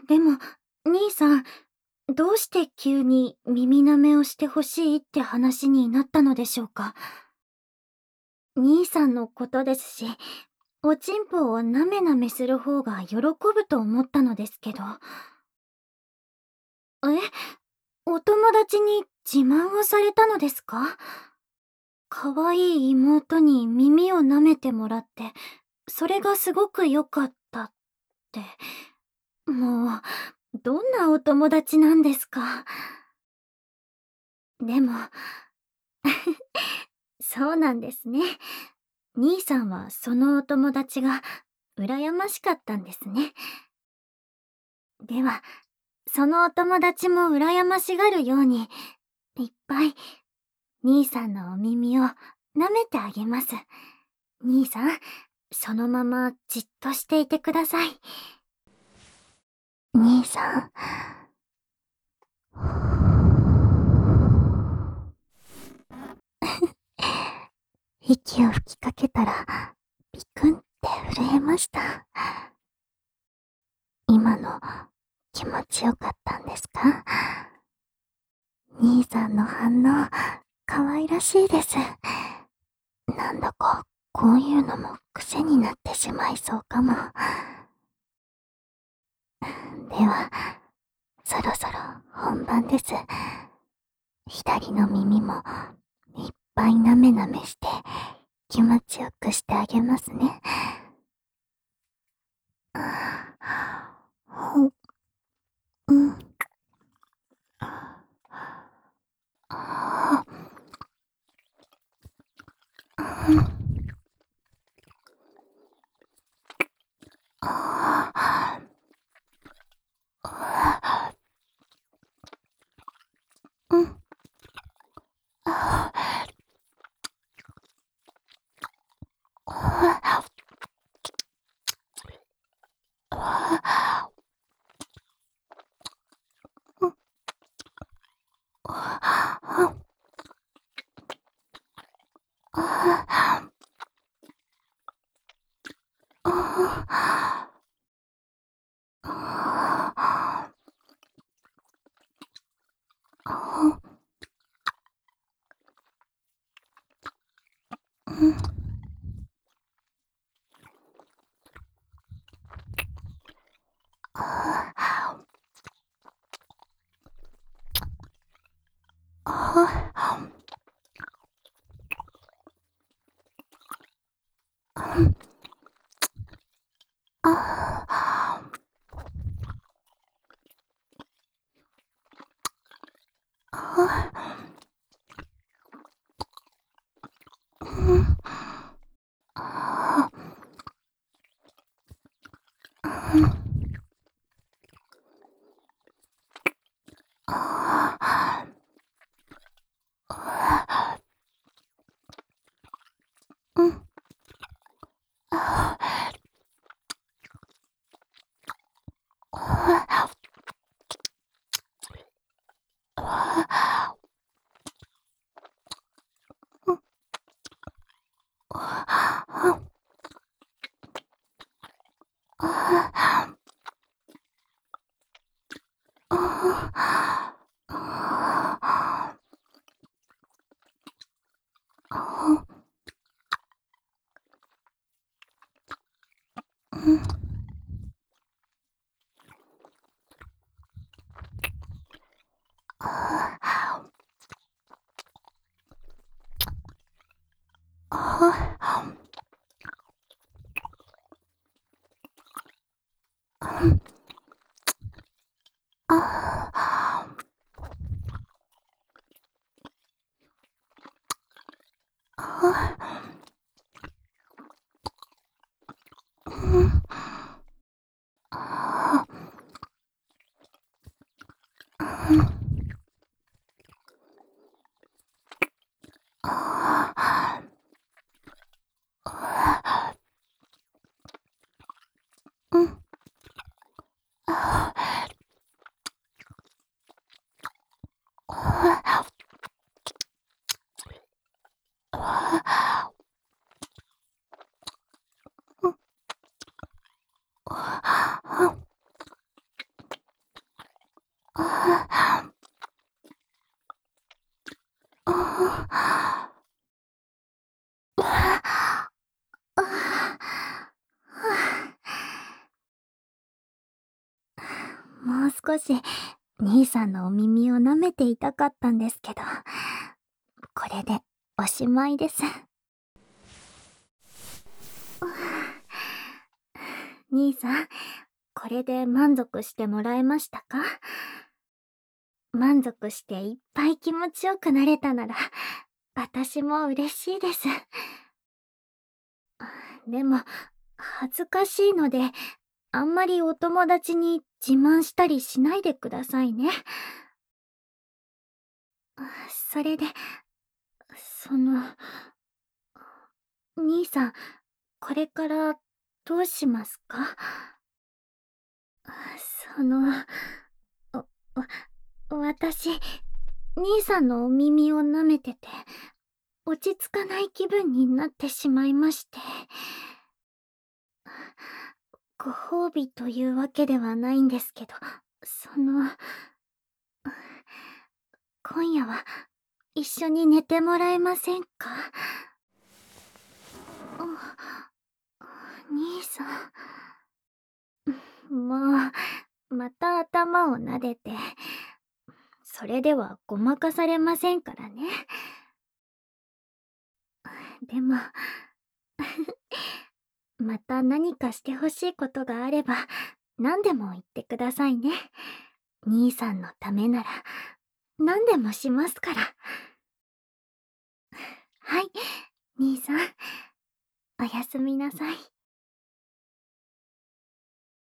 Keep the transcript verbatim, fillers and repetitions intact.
でも、兄さん、どうして急に耳舐めをしてほしいって話になったのでしょうか。兄さんのことですし、おちんぽをなめなめする方が喜ぶと思ったのですけど。え、お友達に自慢をされたのですか？可愛い妹に耳を舐めてもらって、それがすごく良かったって。もう、どんなお友達なんですか。でもそうなんですね。兄さんはそのお友達が羨ましかったんですね。では、そのお友達も羨ましがるように、いっぱい兄さんのお耳を舐めてあげます。兄さん、そのままじっとしていてください。兄さん。息を吹きかけたら、ピクンって震えました。今の気持ちよかったんですか？兄さんの反応、可愛らしいです。なんだか、こういうのも癖になってしまいそうかも。では、そろそろ本番です。左の耳もいっぱいなめなめして気持ちよくしてあげますね。ほ、うん。あ、うん。あ、うん。あ、あ、あ、うん。あ、あ、あ、あ、あ、うん。あ、あ、うん。あ、あ、うん。あ、うん。あ、あ、うん。あ、あ、あ、うん。あ、あ、あ、あ、あ、うん。あ、あ、うん。あ、あ、うん。あ、うん。あ、あ、うん。 もう少し兄さんのお耳を舐めていたかったんですけど、これでおしまいです。兄さん、これで満足してもらえましたか？満足していっぱい気持ちよくなれたなら、私も嬉しいです。でも、恥ずかしいので、あんまりお友達に自慢したりしないでくださいね。それで、その、兄さん、これからどうしますか？その、わ、私、兄さんのお耳を舐めてて、落ち着かない気分になってしまいまして。ご褒美というわけではないんですけど、その、今夜は一緒に寝てもらえませんか？あ、兄さん。もう、また頭を撫でて、それではごまかされませんからね。でも、また何かしてほしいことがあれば、何でも言ってくださいね。兄さんのためなら、何でもしますから。はい、兄さん、おやすみなさい。